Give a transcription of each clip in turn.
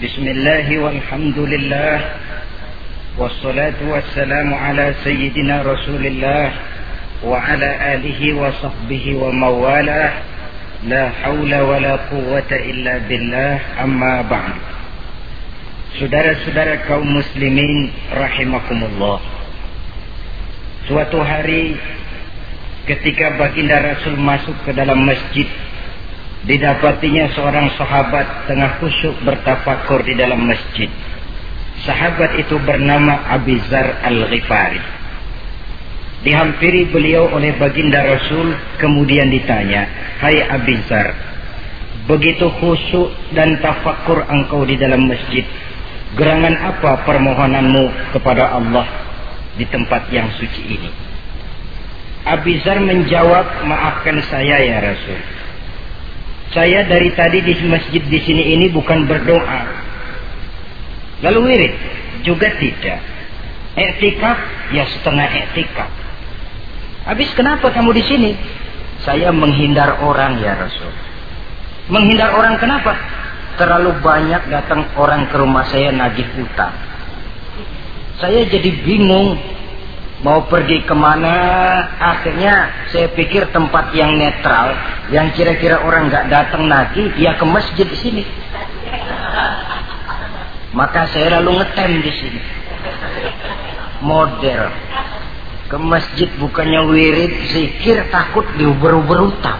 Bismillah walhamdulillah wassalatu wassalamu ala sayyidina Rasulillah wa ala alihi wa sahbihi wa mawalah. La hawla wa la quwwata illa billah, amma ba'd. Saudara-saudara kaum muslimin rahimakumullah. Suatu hari ketika baginda Rasul masuk ke dalam masjid, didapatinya seorang sahabat tengah khusyuk bertafakur di dalam masjid. Sahabat itu bernama Abi Dzar Al-Ghifari. Dihampiri beliau oleh baginda Rasul, kemudian ditanya, "Hai Abi Dzar, begitu khusyuk dan tafakur engkau di dalam masjid, gerangan apa permohonanmu kepada Allah di tempat yang suci ini?" Abi Dzar menjawab, "Maafkan saya ya Rasul. Saya dari tadi di masjid di sini ini bukan berdoa. Lalu wirid juga tidak. Iktikaf ya setengah iktikaf. Habis kenapa kamu di sini?" "Saya menghindar orang ya Rasul." "Menghindar orang kenapa?" "Terlalu banyak datang orang ke rumah saya nagih utang. Saya jadi bingung mau pergi kemana. Akhirnya saya pikir tempat yang netral, yang kira-kira orang nggak datang nagih, ya ke masjid di sini. Maka saya lalu ngetem di sini. Model ke masjid bukannya wirid, zikir, takut diuber-uber utang."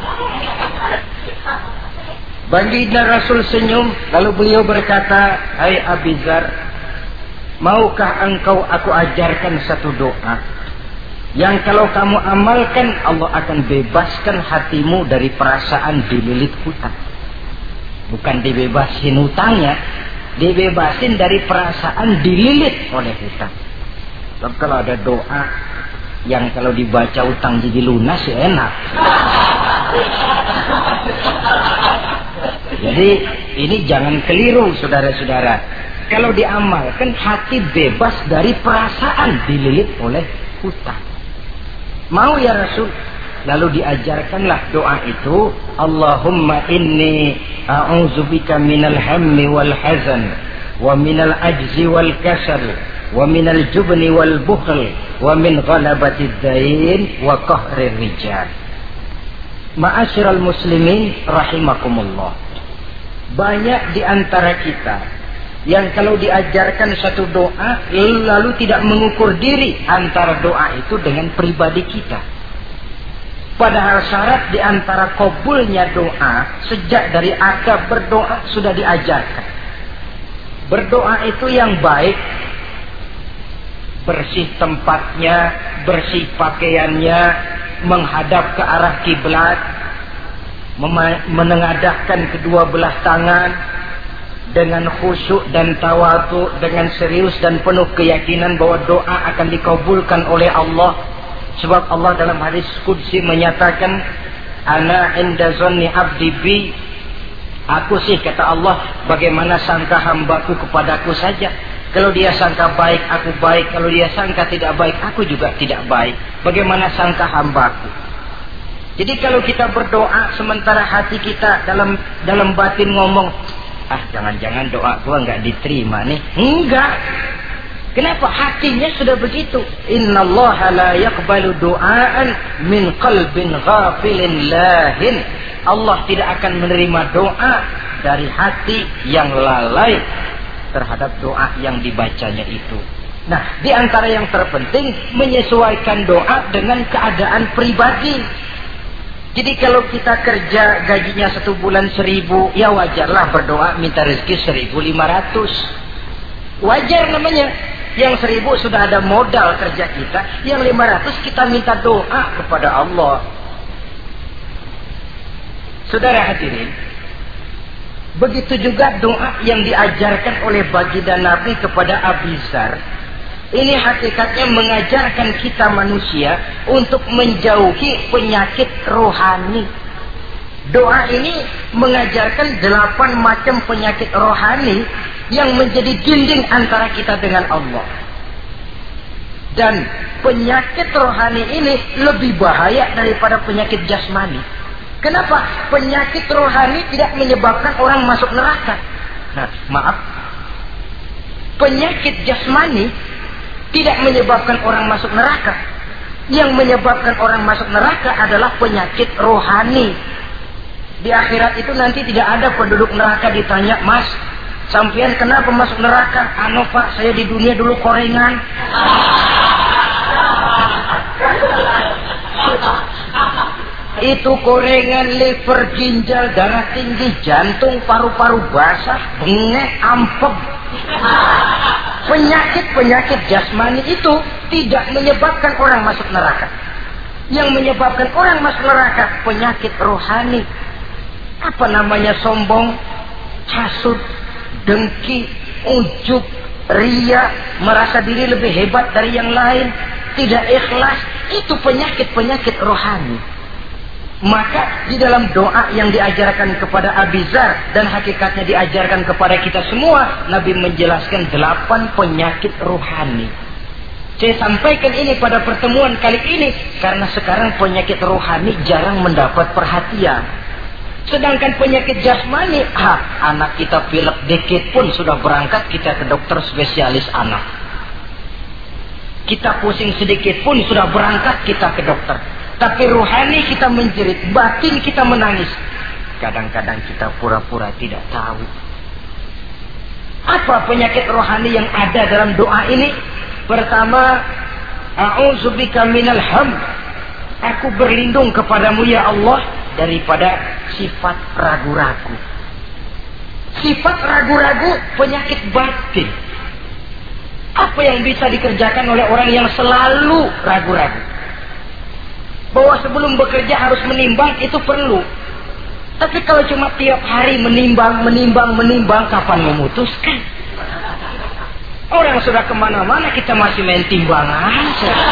Baginda Rasul senyum, lalu beliau berkata, "Hai Abi Dzar, maukah engkau aku ajarkan satu doa yang kalau kamu amalkan Allah akan bebaskan hatimu dari perasaan dililit hutang." Bukan dibebasin hutangnya, dibebasin dari perasaan dililit oleh hutang. Sebab kalau ada doa yang kalau dibaca hutang jadi lunas ya enak. Jadi ini jangan keliru saudara-saudara. Kalau diamalkan hati bebas dari perasaan dililit oleh hutang. Mau ya Rasul? Lalu diajarkanlah doa itu, "Allahumma inni a'udzubika minal hammi wal hazan wa minal ajzi wal kasal wa minal jubni wal bukhl wa min ghalabatid dain wa qahrir rijal." Ma'asyiral muslimin rahimakumullah. Banyak di antara kita yang kalau diajarkan satu doa lalu tidak mengukur diri antara doa itu dengan pribadi kita. Padahal syarat di antara kabulnya doa sejak dari adab berdoa sudah diajarkan. Berdoa itu yang baik, bersih tempatnya, bersih pakaiannya, menghadap ke arah kiblat, menengadahkan kedua belah tangan dengan khusyuk dan tawadhu, dengan serius dan penuh keyakinan bahwa doa akan dikabulkan oleh Allah. Sebab Allah dalam hadis qudsi menyatakan, "Ana inda zanni abdi bi." Aku sih, kata Allah, bagaimana sangka hambaku kepadaku saja. Kalau dia sangka baik, aku baik. Kalau dia sangka tidak baik, aku juga tidak baik. Bagaimana sangka hambaku? Jadi kalau kita berdoa sementara hati kita dalam batin ngomong, jangan-jangan doa gua nggak diterima nih. Enggak. Kenapa? Hatinya sudah begitu. Innallaha la yaqbalu du'aan min qalbin ghafilin lahin. Allah tidak akan menerima doa dari hati yang lalai terhadap doa yang dibacanya itu. Nah, di antara yang terpenting menyesuaikan doa dengan keadaan pribadi. Jadi kalau kita kerja gajinya 1 bulan 1.000, ya wajarlah berdoa minta rezeki 1.500. Wajar namanya. Yang 1.000 sudah ada modal kerja kita, yang 500 kita minta doa kepada Allah. Saudara hadirin, begitu juga doa yang diajarkan oleh baginda Nabi kepada Abi Dzar. Ini hakikatnya mengajarkan kita manusia untuk menjauhi penyakit rohani. Doa ini mengajarkan 8 macam penyakit rohani yang menjadi dinding antara kita dengan Allah. Dan penyakit rohani ini lebih bahaya daripada penyakit jasmani. Kenapa? Penyakit rohani tidak menyebabkan orang masuk neraka. Nah, maaf, penyakit jasmani tidak menyebabkan orang masuk neraka. Yang menyebabkan orang masuk neraka adalah penyakit rohani. Di akhirat itu nanti tidak ada penduduk neraka ditanya, "Mas, sampean kenapa masuk neraka?" "Anu Pak, saya di dunia dulu korengan." Itu korengan, liver, ginjal, darah tinggi, jantung, paru-paru basah, bengek, ampeg. Penyakit-penyakit jasmani itu tidak menyebabkan orang masuk neraka. Yang menyebabkan orang masuk neraka penyakit rohani. Apa namanya? Sombong, hasud, dengki, ujub, ria, merasa diri lebih hebat dari yang lain, tidak ikhlas. Itu penyakit-penyakit rohani. Maka di dalam doa yang diajarkan kepada Abi Dzar dan hakikatnya diajarkan kepada kita semua, Nabi menjelaskan 8 penyakit rohani. Saya sampaikan ini pada pertemuan kali ini karena sekarang penyakit rohani jarang mendapat perhatian. Sedangkan penyakit jasmani, anak kita pilek dikit pun sudah berangkat kita ke dokter spesialis anak. Kita pusing sedikit pun sudah berangkat kita ke dokter. Tapi rohani kita menjerit, batin kita menangis. Kadang-kadang kita pura-pura tidak tahu. Apa penyakit rohani yang ada dalam doa ini? Pertama, a'udzubika minal ham. Aku berlindung kepadamu ya Allah daripada sifat ragu-ragu. Sifat ragu-ragu penyakit batin. Apa yang bisa dikerjakan oleh orang yang selalu ragu-ragu? Bahwa sebelum bekerja harus menimbang, itu perlu. Tapi kalau cuma tiap hari menimbang, kapan memutuskan? Orang sudah kemana-mana, kita masih main timbangan.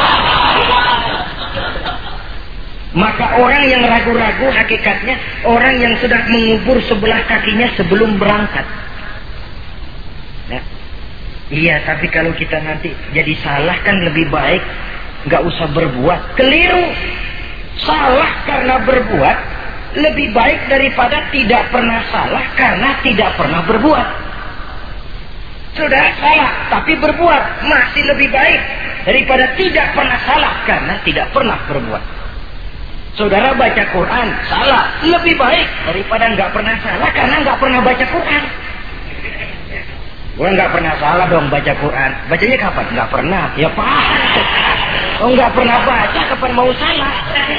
Maka orang yang ragu-ragu hakikatnya orang yang sudah mengubur sebelah kakinya sebelum berangkat. Nah, iya, tapi kalau kita nanti jadi salah kan lebih baik nggak usah berbuat. Keliru. Salah karena berbuat lebih baik daripada tidak pernah salah karena tidak pernah berbuat. Sudah salah tapi berbuat masih lebih baik daripada tidak pernah salah karena tidak pernah berbuat. Saudara baca Quran salah lebih baik daripada nggak pernah salah karena nggak pernah baca Quran. Gue nggak pernah salah dong baca Quran. Bacanya kapan? Nggak pernah. Ya Pak. Oh nggak pernah baca, kapan mau salah?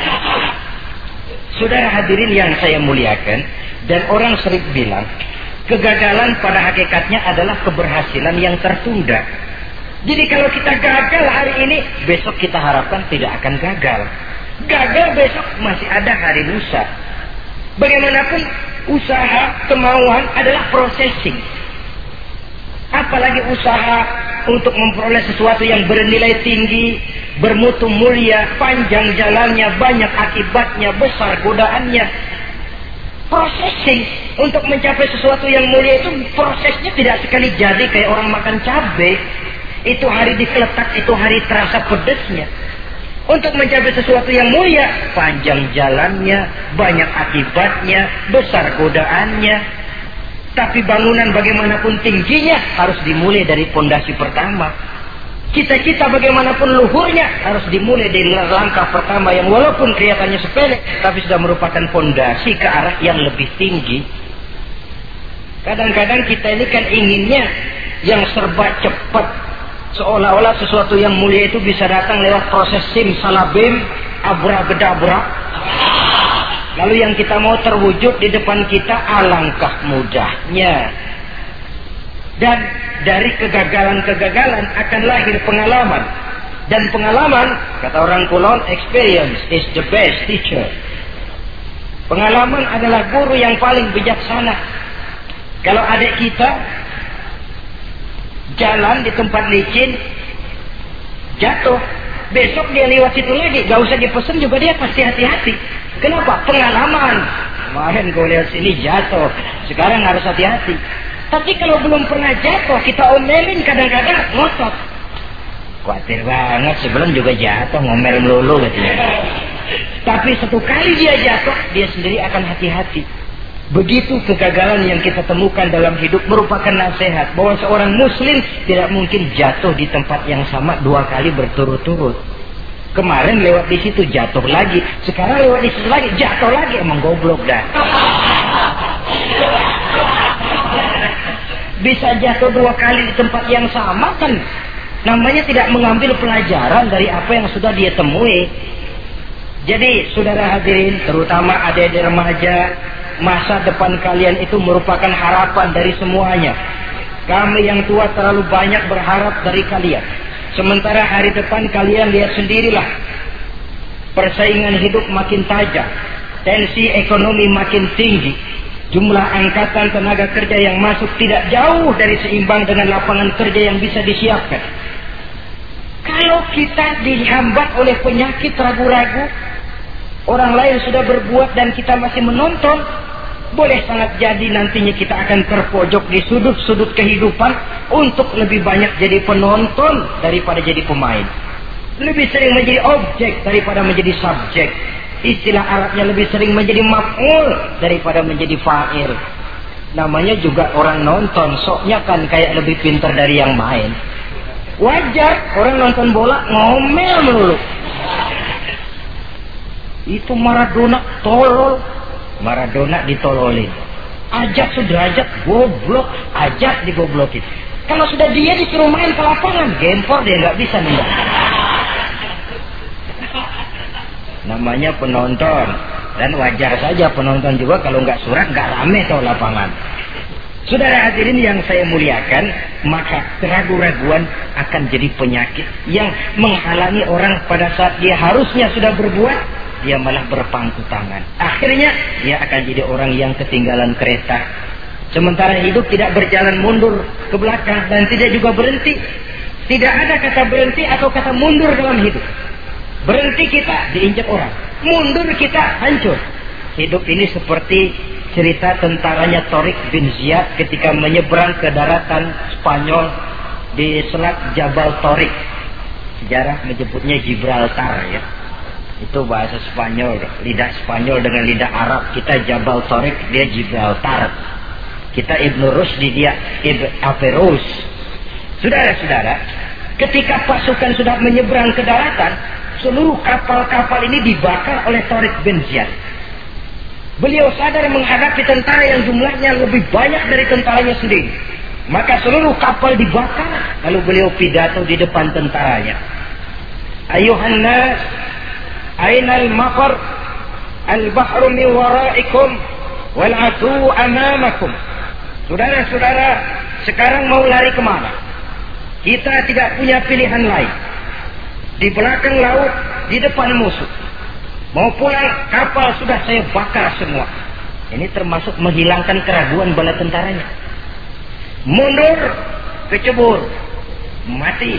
Saudara hadirin yang saya muliakan, dan orang sering bilang, kegagalan pada hakikatnya adalah keberhasilan yang tertunda. Jadi kalau kita gagal hari ini, besok kita harapkan tidak akan gagal. Gagal besok masih ada hari lusa. Bagaimanapun usaha, kemauan adalah processing. Apalagi usaha untuk memperoleh sesuatu yang bernilai tinggi, bermutu mulia, panjang jalannya, banyak akibatnya, besar godaannya. Processing untuk mencapai sesuatu yang mulia itu prosesnya tidak sekali jadi kayak orang makan cabai. Itu hari dikeletak, itu hari terasa pedesnya. Untuk mencapai sesuatu yang mulia, panjang jalannya, banyak akibatnya, besar godaannya. Tapi bangunan bagaimanapun tingginya harus dimulai dari pondasi pertama. Cita-cita bagaimanapun luhurnya harus dimulai dari langkah pertama yang walaupun kelihatannya sepele tapi sudah merupakan pondasi ke arah yang lebih tinggi. Kadang-kadang kita ini kan inginnya yang serba cepat, seolah-olah sesuatu yang mulia itu bisa datang lewat proses simsalabim, abracadabra. Lalu yang kita mau terwujud di depan kita, alangkah mudahnya. Dan dari kegagalan-kegagalan akan lahir pengalaman. Dan pengalaman, kata orang Kulon, experience is the best teacher. Pengalaman adalah guru yang paling bijaksana. Kalau adik kita jalan di tempat licin, jatuh, besok dia lewat situ lagi, gak usah dipesan juga dia pasti hati-hati. Kenapa? Pengalaman. Kemarin gue lihat sini jatuh, sekarang harus hati-hati. Tapi kalau belum pernah jatuh, kita omelin kadang-kadang ngotot. Khawatir banget, sebelum juga jatuh, ngomel melulu gitu. Tapi satu kali dia jatuh, dia sendiri akan hati-hati. Begitu kegagalan yang kita temukan dalam hidup merupakan nasihat bahwa seorang muslim tidak mungkin jatuh di tempat yang sama 2 kali berturut-turut. Kemarin lewat di situ jatuh lagi, sekarang lewat di situ lagi jatuh lagi, emang goblok dah. Bisa jatuh 2 kali di tempat yang sama kan namanya tidak mengambil pelajaran dari apa yang sudah dia temui. Jadi saudara hadirin, terutama adik-adik remaja, masa depan kalian itu merupakan harapan dari semuanya. Kami yang tua terlalu banyak berharap dari kalian. Sementara hari depan kalian lihat sendirilah. Persaingan hidup makin tajam. Tensi ekonomi makin tinggi. Jumlah angkatan tenaga kerja yang masuk tidak jauh dari seimbang dengan lapangan kerja yang bisa disiapkan. Kalau kita dihambat oleh penyakit ragu-ragu, orang lain sudah berbuat dan kita masih menonton, boleh sangat jadi nantinya kita akan terpojok di sudut-sudut kehidupan untuk lebih banyak jadi penonton daripada jadi pemain. Lebih sering menjadi objek daripada menjadi subjek. Istilah Arabnya lebih sering menjadi maf'ul daripada menjadi fa'il. Namanya juga orang nonton, soknya kan kayak lebih pintar dari yang main. Wajar orang nonton bola ngomel melulu. Itu Maradona tolol. Maradona ditololin. Ajak sederajat goblok, ajak digoblokin. Kalau sudah dia disuruh main ke lapangan, gempor dia nggak bisa nendang. Namanya penonton, dan wajar saja penonton juga kalau nggak surat nggak rame tuh lapangan. Saudara hadirin yang saya muliakan, maka keraguan-raguan akan jadi penyakit yang menghalangi orang pada saat dia harusnya sudah berbuat, dia malah berpangku tangan. Akhirnya dia akan jadi orang yang ketinggalan kereta. Sementara hidup tidak berjalan mundur ke belakang dan tidak juga berhenti. Tidak ada kata berhenti atau kata mundur dalam hidup. Berhenti kita diinjak orang, mundur kita hancur. Hidup ini seperti cerita tentaranya Tariq bin Ziyad ketika menyeberang ke daratan Spanyol di selat Jabal Tariq. Sejarah menyebutnya Gibraltar ya. Itu bahasa Spanyol, lidah Spanyol dengan lidah Arab. Kita Jabal Tariq, dia Gibraltar. Kita Ibnu Rusdi, dia Averroes. Saudara-saudara, ketika pasukan sudah menyeberang ke daratan, seluruh kapal-kapal ini dibakar oleh Tariq bin Ziyad. Beliau sadar menghadapi tentara yang jumlahnya lebih banyak dari tentaranya sendiri. Maka seluruh kapal dibakar. Lalu beliau pidato di depan tentaranya. Ayuhan nas, ainal mafar, al-bahru min waraikum, wal atu amamakum. Saudara-saudara, sekarang mau lari kemana? Kita tidak punya pilihan lain. Di belakang laut, di depan musuh. Mau pulang, kapal sudah saya bakar semua. Ini termasuk menghilangkan keraguan bala tentaranya. Mundur, kecebur, mati.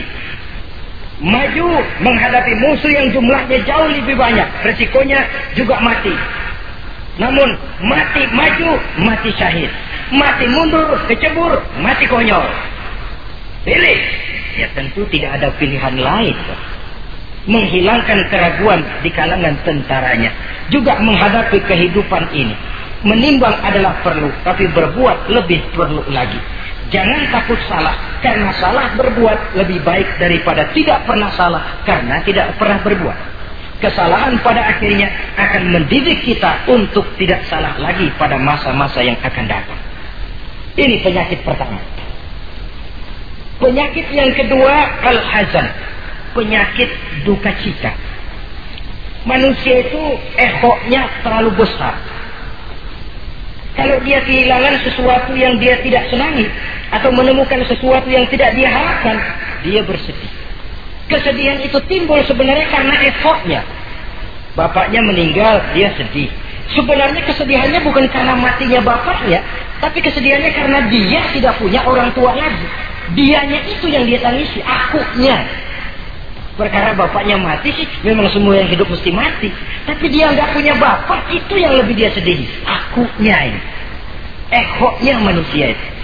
Maju menghadapi musuh yang jumlahnya jauh lebih banyak, resikonya juga mati. Namun mati maju, mati syahid. Mati mundur, kecebur, mati konyol. Pilih. Ya tentu tidak ada pilihan lain. Menghilangkan keraguan di kalangan tentaranya, juga menghadapi kehidupan ini. Menimbang adalah perlu, tapi berbuat lebih perlu lagi. Jangan takut salah, karena salah berbuat lebih baik daripada tidak pernah salah karena tidak pernah berbuat. Kesalahan pada akhirnya akan mendidik kita untuk tidak salah lagi pada masa-masa yang akan datang. Ini penyakit pertama. Penyakit yang kedua, al-hazan, penyakit duka cita. Manusia itu ehoknya terlalu besar. Kalau dia kehilangan sesuatu yang dia tidak senangi atau menemukan sesuatu yang tidak dia harapkan, dia bersedih. Kesedihan itu timbul sebenarnya karena ehoknya. Bapaknya meninggal, dia sedih. Sebenarnya kesedihannya bukan karena matinya bapaknya, tapi kesedihannya karena dia tidak punya orang tua lagi. Dianya itu yang dia tangisi, akunya. Perkara bapaknya mati sih, memang semua yang hidup mesti mati. Tapi dia nggak punya bapak, itu yang lebih dia sedih. Akunya ini, ehoknya manusia itu.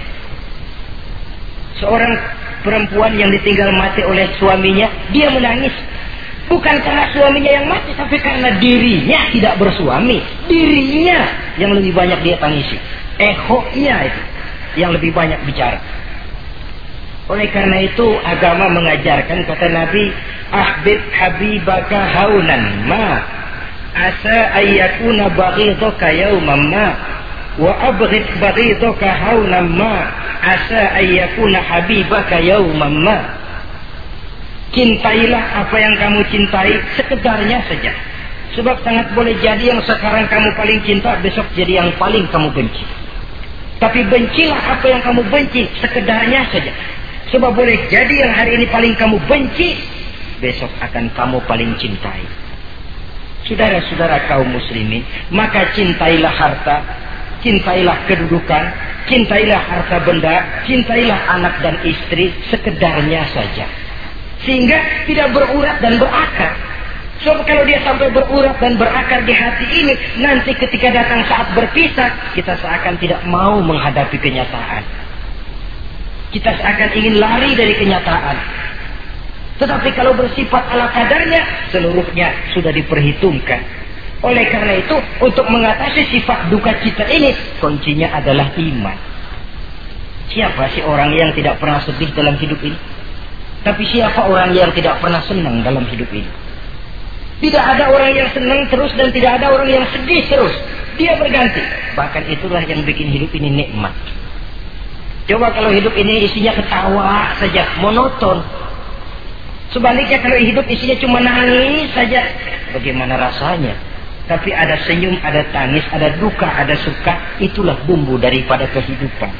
Seorang perempuan yang ditinggal mati oleh suaminya, dia menangis. Bukan karena suaminya yang mati, tapi karena dirinya tidak bersuami. Dirinya yang lebih banyak dia tangisi. Ehonya itu yang lebih banyak bicara. Oleh karena itu agama mengajarkan, kata Nabi, ahbib habibaka haunan ma asa ayyakuna baghidaka yawman ma wa abghid baghidaka haunan ma asa ayyakuna habibaka yawman ma. Cintailah apa yang kamu cintai sekedarnya saja. Sebab sangat boleh jadi yang sekarang kamu paling cinta, besok jadi yang paling kamu benci. Tapi bencilah apa yang kamu benci sekedarnya saja. Sebab boleh jadi yang hari ini paling kamu benci, besok akan kamu paling cintai. Saudara-saudara kaum muslimin, maka cintailah harta, cintailah kedudukan, cintailah harta benda, cintailah anak dan istri sekedarnya saja. Sehingga tidak berurat dan berakar. Sebab kalau dia sampai berurat dan berakar di hati ini, nanti ketika datang saat berpisah, kita seakan tidak mau menghadapi kenyataan. Kita seakan ingin lari dari kenyataan. Tetapi kalau bersifat ala kadarnya, seluruhnya sudah diperhitungkan. Oleh karena itu, untuk mengatasi sifat duka cita ini, kuncinya adalah iman. Siapa sih orang yang tidak pernah sedih dalam hidup ini? Tapi siapa orang yang tidak pernah senang dalam hidup ini? Tidak ada orang yang senang terus dan tidak ada orang yang sedih terus. Dia berganti. Bahkan itulah yang bikin hidup ini nikmat. Coba kalau hidup ini isinya ketawa saja, monoton. Sebaliknya kalau hidup isinya cuma nangis saja, bagaimana rasanya? Tapi ada senyum, ada tangis, ada duka, ada suka. Itulah bumbu daripada kehidupan.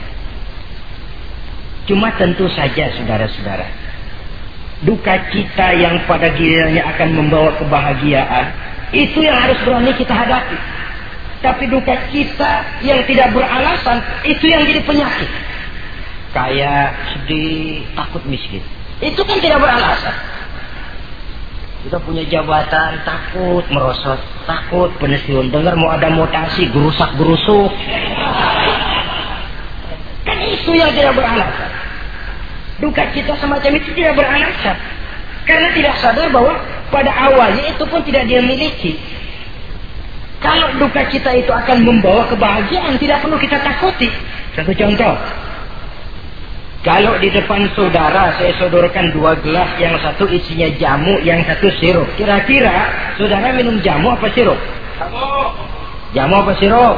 Cuma tentu saja saudara-saudara, duka cita yang pada gilirannya akan membawa kebahagiaan, itu yang harus berani kita hadapi. Tapi duka cita yang tidak beralasan, itu yang jadi penyakit. Kaya, sedih, takut miskin, itu kan tidak beralasan. Kita punya jabatan, takut merosot, takut pensiun, dengar mau ada mutasi, gerusak-gerusuk. Kan itu yang tidak beralasan. Duka cita semacam itu tidak beralasan. Karena tidak sadar bahwa pada awalnya itu pun tidak dia miliki. Kalau duka cita itu akan membawa kebahagiaan, tidak perlu kita takuti. Satu contoh. Kalau di depan saudara saya sodorkan 2 gelas, yang satu isinya jamu, yang satu sirup. Kira-kira saudara minum jamu apa sirup? Jamu apa sirup?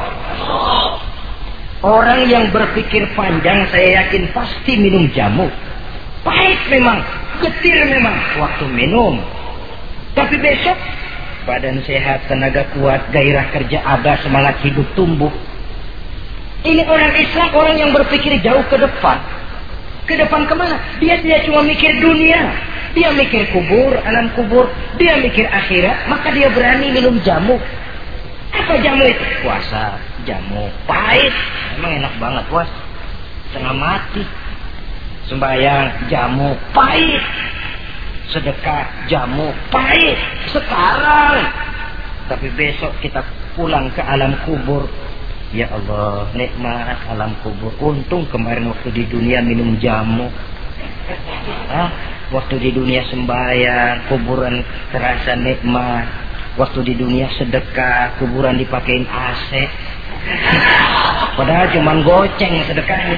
Orang yang berpikir panjang saya yakin pasti minum jamu. Pahit memang, getir memang waktu minum. Tapi besok badan sehat, tenaga kuat, gairah kerja ada, semangat hidup tumbuh. Ini orang Islam, orang yang berpikir jauh ke depan. Ke depan kemana? Dia tidak cuma mikir dunia, dia mikir kubur, alam kubur, dia mikir akhirat. Maka dia berani minum jamu. Apa jamu itu? Puasa, jamu, pahit. Emang enak banget puasa, setengah mati. Sembahyang, jamu, pahit. Sedekah, jamu, pahit. Sekarang. Tapi besok kita pulang ke alam kubur. Ya Allah, nikmat alam kubur. Untung kemarin waktu di dunia minum jamu. Waktu di dunia sembahyang, kuburan terasa nikmat. Waktu di dunia sedekah, kuburan dipakein AC. Padahal cuma goceng sedekahnya.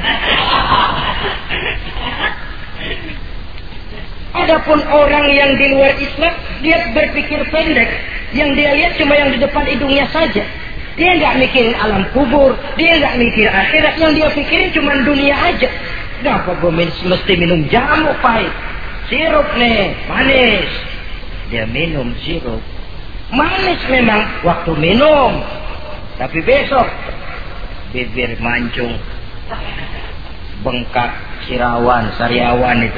Adapun orang yang di luar Islam, dia berpikir pendek. Yang dia lihat cuma yang di depan hidungnya saja. Dia nggak mikirin alam kubur, dia nggak mikir akhirat. Yang dia pikirin cuma dunia aja. Kenapa gue mesti minum jamu pahit? Sirup nih, manis. Dia minum sirup. Manis memang waktu minum. Tapi besok bibir mancung, bengkak, sariawan itu.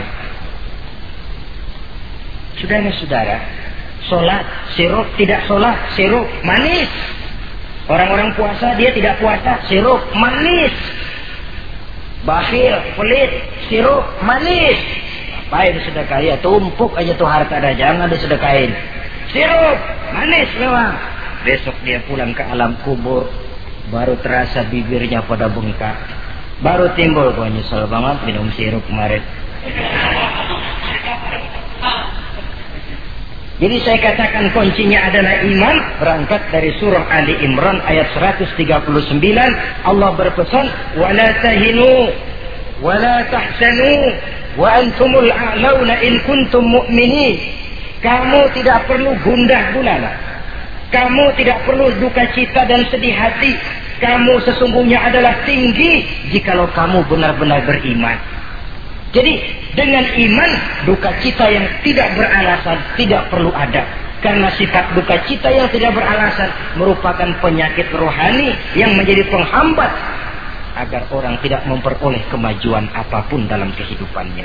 Saudara-saudara, sholat, sirup, tidak sholat, sirup, manis. Orang-orang puasa, dia tidak puasa, sirup, manis. Bakhil, pelit, sirup, manis. Apain sedekah? Ya tumpuk aja tuh harta dah, jangan disedekahin. Sirup, manis memang. Besok dia pulang ke alam kubur, baru terasa bibirnya pada bengkak. Baru timbul, gue nyesel banget minum sirup kemarin. Jadi saya katakan kuncinya adalah iman. Berangkat dari surah Ali Imran ayat 139. Allah berpesan, wala tahinu wala tahsanu wa antumul a'launa in kuntum mu'minin. Kamu tidak perlu gundah gulana, kamu tidak perlu duka cita dan sedih hati. Kamu sesungguhnya adalah tinggi jikalau kamu benar-benar beriman. Jadi dengan iman, duka cita yang tidak beralasan tidak perlu ada. Karena sifat duka cita yang tidak beralasan merupakan penyakit rohani yang menjadi penghambat agar orang tidak memperoleh kemajuan apapun dalam kehidupannya.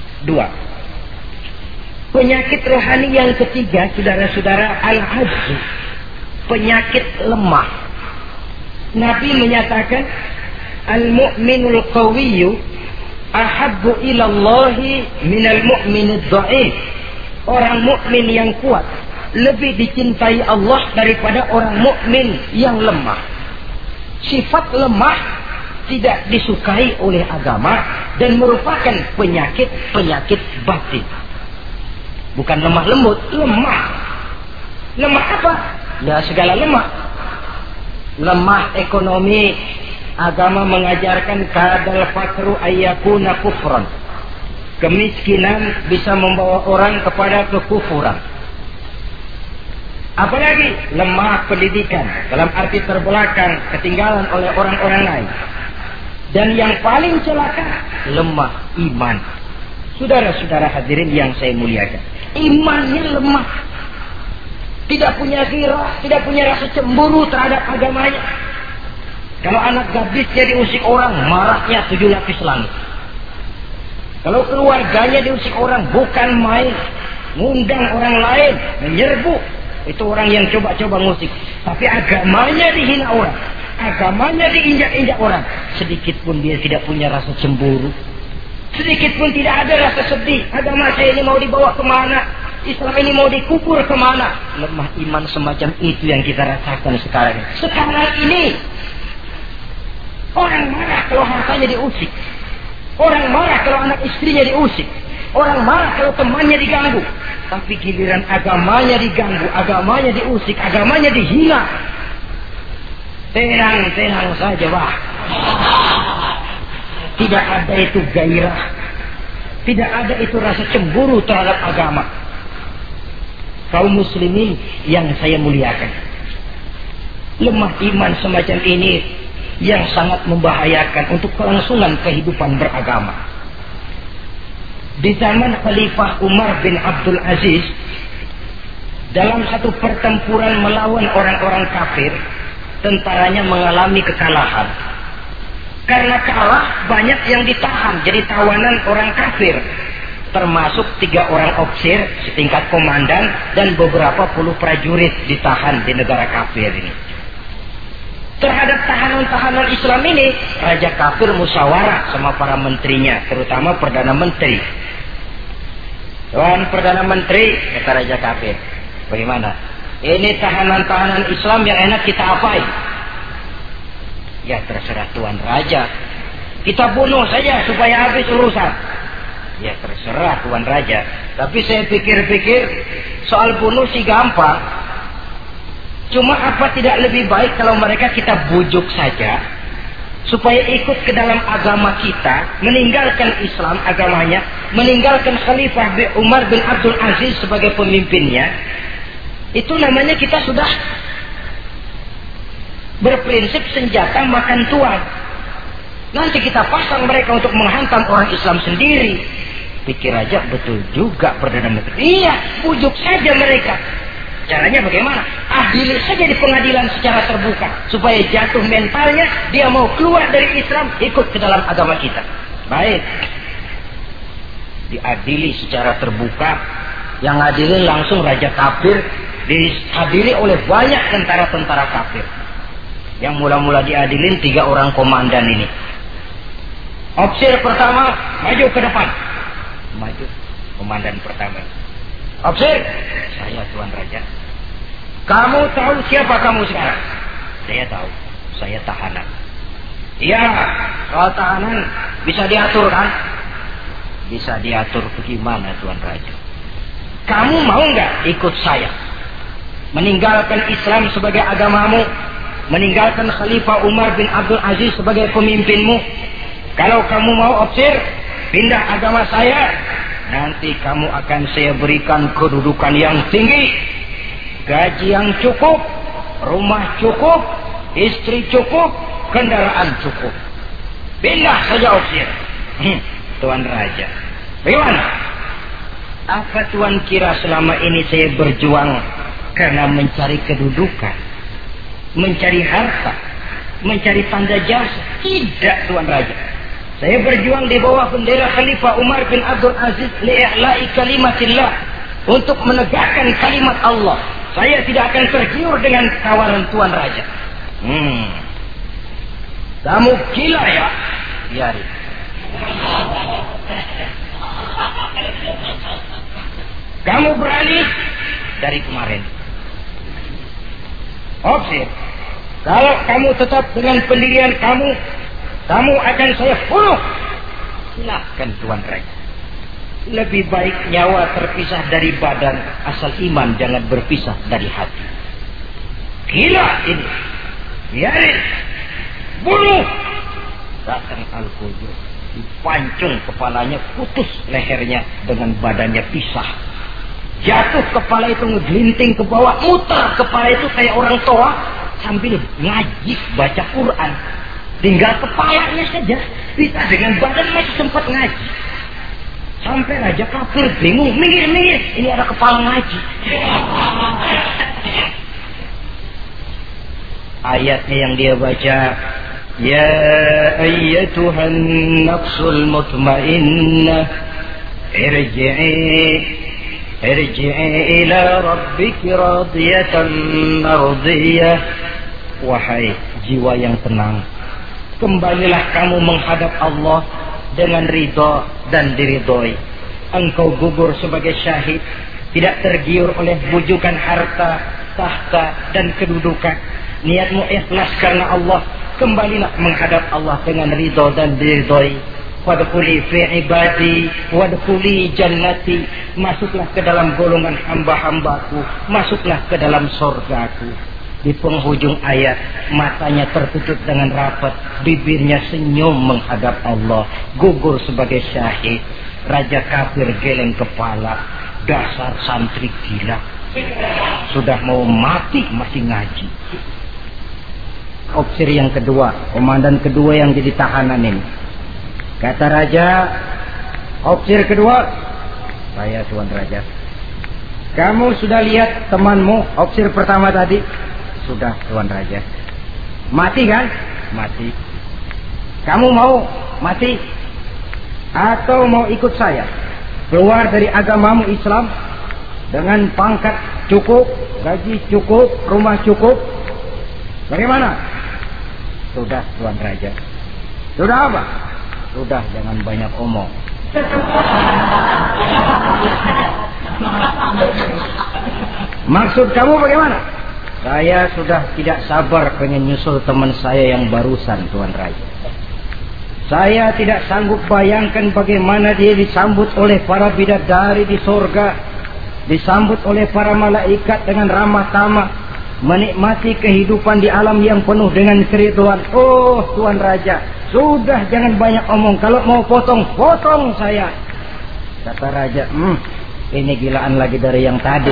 2. Penyakit rohani yang ketiga, saudara-saudara, al-ajzu, penyakit lemah. Nabi menyatakan, al-mu'minul qawiyyu ahabbu ilallahi minal mu'minid dha'if. Orang mukmin yang kuat lebih dicintai Allah daripada orang mukmin yang lemah. Sifat lemah tidak disukai oleh agama dan merupakan penyakit batin. Bukan lemah lembut, lemah. Lemah apa? Ya segala lemah. Lemah ekonomi. Agama mengajarkan kadal fakru ayyakuna kufran. Kemiskinan bisa membawa orang kepada kekufuran. Apalagi lemah pendidikan, dalam arti terbelakang, ketinggalan oleh orang-orang lain. Dan yang paling celaka, lemah iman. Saudara-saudara hadirin yang saya muliakan, imannya lemah. Tidak punya ghirah, tidak punya rasa cemburu terhadap agamanya. Kalau anak gadisnya diusik orang, marahnya 7 lapis langit. Kalau keluarganya diusik orang, bukan main. Ngundang orang lain, menyerbu. Itu orang yang coba-coba ngusik. Tapi agamanya dihina orang. Agamanya diinjak-injak orang. Sedikit pun dia tidak punya rasa cemburu. Sedikit pun tidak ada rasa sedih. Agama saya ini mau dibawa kemana? Islam ini mau dikubur kemana? Lemah iman semacam itu yang kita rasakan sekarang. Sekarang ini orang marah kalau hartanya diusik. Orang marah kalau anak istrinya diusik. Orang marah kalau temannya diganggu. Tapi giliran agamanya diganggu, agamanya diusik, agamanya dihina. Tenang-tenang saja, Pak. Tidak ada itu gairah. Tidak ada itu rasa cemburu terhadap agama. Kaum muslimin yang saya muliakan, lemah iman semacam ini yang sangat membahayakan untuk kelangsungan kehidupan beragama. Di zaman Khalifah Umar bin Abdul Aziz, dalam satu pertempuran melawan orang-orang kafir, tentaranya mengalami kekalahan. Karena kalah, banyak yang ditahan jadi tawanan orang kafir, termasuk 3 orang ofisir setingkat komandan dan beberapa puluh prajurit ditahan di negara kafir ini. Terhadap tahanan-tahanan Islam ini, Raja Kafir musyawarah sama para menterinya, terutama Perdana Menteri. Tuan Perdana Menteri, kata Raja Kafir, bagaimana? Ini tahanan-tahanan Islam yang enak kita apain? Ya terserah Tuan Raja. Kita bunuh saja supaya habis urusan. Ya terserah Tuan Raja. Tapi saya pikir-pikir, soal bunuh sih gampang. Cuma apa tidak lebih baik kalau mereka kita bujuk saja supaya ikut ke dalam agama kita, meninggalkan Islam agamanya, meninggalkan Khalifah Umar bin Abdul Aziz sebagai pemimpinnya. Itu namanya kita sudah berprinsip senjata makan tuan. Nanti kita pasang mereka untuk menghantam orang Islam sendiri. Pikir aja, betul juga Perdana Menteri. Iya, bujuk saja mereka. Caranya bagaimana? Adili saja di pengadilan secara terbuka supaya jatuh mentalnya, dia mau keluar dari Islam, ikut ke dalam agama kita. Baik, diadili secara terbuka. Yang adilin langsung Raja Kafir, dihadiri oleh banyak tentara-tentara kafir. Yang mula-mula diadilin 3 orang komandan ini. Ofisir pertama maju ke depan. Maju komandan pertama. Ofisir, saya Tuan Raja. Kamu tahu siapa kamu sekarang? Saya tahu, saya tahanan. Iya, soal tahanan bisa diatur kan? Bisa diatur bagaimana Tuan Raja? Kamu mau nggak ikut saya? Meninggalkan Islam sebagai agamamu, meninggalkan Khalifah Umar bin Abdul Aziz sebagai pemimpinmu. Kalau kamu mau opsir, pindah agama saya, nanti kamu akan saya berikan kedudukan yang tinggi, gaji yang cukup, rumah cukup, istri cukup, kendaraan cukup. Pindah saja opsir. Tuan Raja, bagaimana? Apa Tuan kira selama ini saya berjuang karena mencari kedudukan, mencari harta, mencari tanda jasa? Tidak, Tuan Raja. Saya berjuang di bawah bendera Khalifah Umar bin Abdul Aziz li'i'la'i kalimatillah, untuk menegakkan kalimat Allah. Saya tidak akan tergiur dengan tawaran Tuan Raja. Kamu gila ya? Biarin. Kamu berani dari kemarin. Opsir, kalau kamu tetap dengan pendirian kamu akan saya bunuh. Silakan Tuan Raja. Lebih baik nyawa terpisah dari badan, asal iman jangan berpisah dari hati. Gila ini. Biarin. Bunuh. Datang Al-Qujur, dipancung kepalanya, putus lehernya dengan badannya pisah. Jatuh kepala itu ngegelinting ke bawah, muter kepala itu kayak orang tua sambil ngaji baca Quran. Tinggal kepalanya saja, bisa dengan badan masih sempat ngaji. Sampai Raja kafir bingung, minggir, ini ada kepala ngaji. Ayatnya yang dia baca, ya ayyatuhan nafsul mutmainnah irji'i ila rabbiki radiyatan mardiyah. Wahai jiwa yang tenang, kembalilah kamu menghadap Allah dengan ridha dan diridhoi. Engkau gugur sebagai syahid, tidak tergiur oleh bujukan harta, tahta dan kedudukan. Niatmu ikhlas karena Allah, kembalilah menghadap Allah dengan ridha dan diridhoi. Wadkhuli fi ibadi wadkhuli jannati, masuklah ke dalam golongan hamba-hambaku, masuklah ke dalam surgaku. Di penghujung ayat, matanya tertutup dengan rapat, bibirnya senyum menghadap Allah, gugur sebagai syahid. Raja kafir geleng kepala, dasar santri gila, sudah mau mati masih ngaji. Opsir yang kedua, komandan kedua yang jadi tahanan ini. Kata Raja, opsir kedua, saya Tuan Raja. Kamu sudah lihat temanmu opsir pertama tadi? Sudah Tuan Raja. Mati kan? Mati. Kamu mau mati? Atau mau ikut saya? Keluar dari agamamu Islam dengan pangkat cukup, gaji cukup, rumah cukup. Bagaimana? Sudah Tuan Raja. Sudah apa? Sudah, jangan banyak omong. Maksud kamu bagaimana? Saya sudah tidak sabar pengen nyusul teman saya yang barusan, Tuan Raja. Saya tidak sanggup bayangkan bagaimana dia disambut oleh para bidadari di surga, disambut oleh para malaikat dengan ramah tamah, menikmati kehidupan di alam yang penuh dengan keriduan. Oh Tuan Raja, sudah jangan banyak omong. Kalau mau potong saya. Kata Raja, ini gilaan lagi dari yang tadi.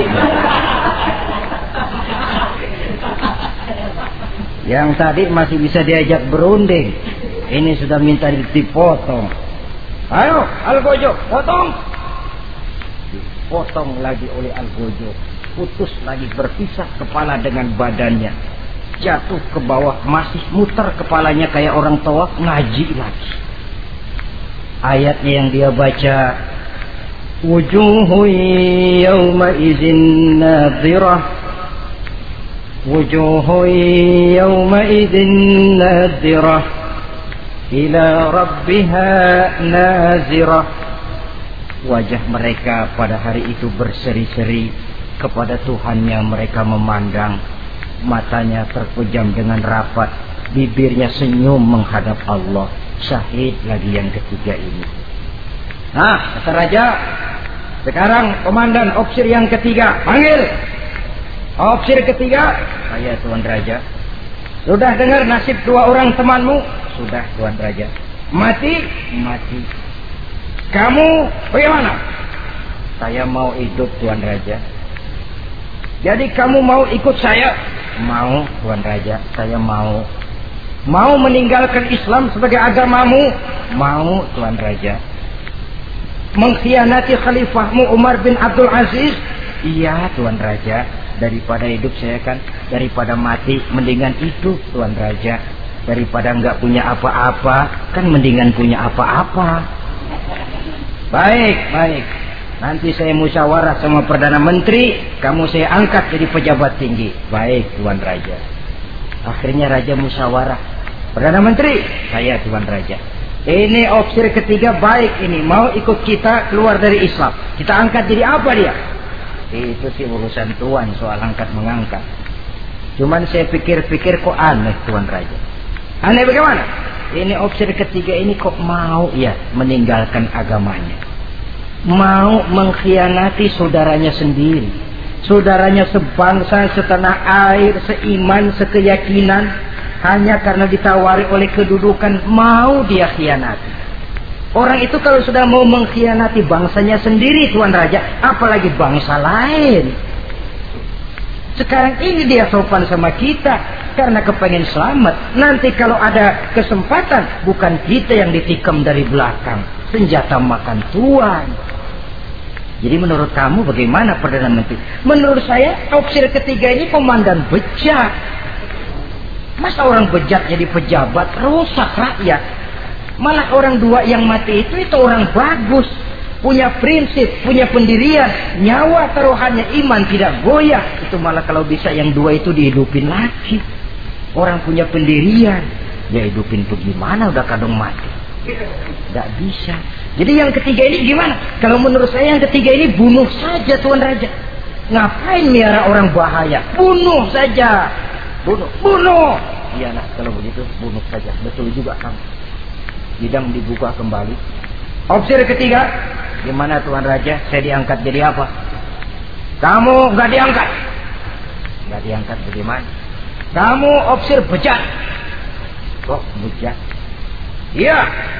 Yang tadi masih bisa diajak berunding, ini sudah minta dipotong. Ayo Al-Gojo, potong. Dipotong lagi oleh Al-Gojo, putus lagi, berpisah kepala dengan badannya, jatuh ke bawah, masih muter kepalanya kayak orang tawaf, ngaji lagi. Ayatnya yang dia baca, wujuhu yawma idzin nadhirah, wujuhu yawma idzin nadhirah ila rabbiha nazirah. Wajah mereka pada hari itu berseri-seri, kepada Tuhannya mereka memandang, matanya terpejam dengan rapat, bibirnya senyum menghadap Allah. Syahid lagi yang ketiga ini. Nah, kata Raja, Sekarang komandan opsir yang ketiga, panggil. Opsir ketiga, saya Tuan Raja. Sudah dengar nasib dua orang temanmu? Sudah Tuan Raja. Mati? Mati. Kamu bagaimana? Saya mau hidup Tuan Raja. Jadi kamu mau ikut saya? Mau Tuan Raja, saya mau. Mau meninggalkan Islam sebagai agamamu? Mau Tuan Raja. Mengkhianati khalifahmu Umar bin Abdul Aziz? Iya Tuan Raja. Daripada hidup saya kan, daripada mati mendingan hidup Tuan Raja. Daripada nggak punya apa-apa kan mendingan punya apa-apa. Baik, baik. Nanti saya musyawarah sama Perdana Menteri, kamu saya angkat jadi pejabat tinggi. Baik Tuan Raja. Akhirnya Raja musyawarah. Perdana Menteri, saya Tuan Raja. Ini opsir ketiga baik ini, mau ikut kita keluar dari Islam. Kita angkat jadi apa dia? Itu sih urusan Tuan soal angkat mengangkat. Cuman saya pikir-pikir kok aneh Tuan Raja. Aneh bagaimana? Ini opsir ketiga ini kok mau ya meninggalkan agamanya. Mau mengkhianati saudaranya sendiri, saudaranya sebangsa, setanah air, seiman, sekeyakinan, hanya karena ditawari oleh kedudukan mau dia khianati. Orang itu kalau sudah mau mengkhianati bangsanya sendiri Tuan Raja, apalagi bangsa lain. Sekarang ini dia sopan sama kita karena kepengen selamat. Nanti kalau ada kesempatan, bukan kita yang ditikam dari belakang, senjata makan Tuan. Jadi menurut kamu bagaimana Perdana Menteri? Menurut saya opsir ketiga ini komandan bejat. Masa orang bejat jadi pejabat, rusak rakyat. Malah orang dua yang mati itu orang bagus, punya prinsip, punya pendirian, nyawa taruhannya iman tidak goyah. Itu malah kalau bisa yang dua itu dihidupin lagi. Orang punya pendirian, ya hidupin bagaimana udah kadung mati. Tidak bisa. Jadi yang ketiga ini gimana? Kalau menurut saya yang ketiga ini bunuh saja Tuan Raja. Ngapain miara orang bahaya? Bunuh saja. Bunuh. Iyalah kalau begitu bunuh saja. Betul juga kamu. Sidang dibuka kembali. Opsir ketiga, gimana Tuan Raja? Saya diangkat jadi apa? Kamu nggak diangkat. Nggak diangkat bagaimana? Kamu opsir bejat. Kok bejat? Iya.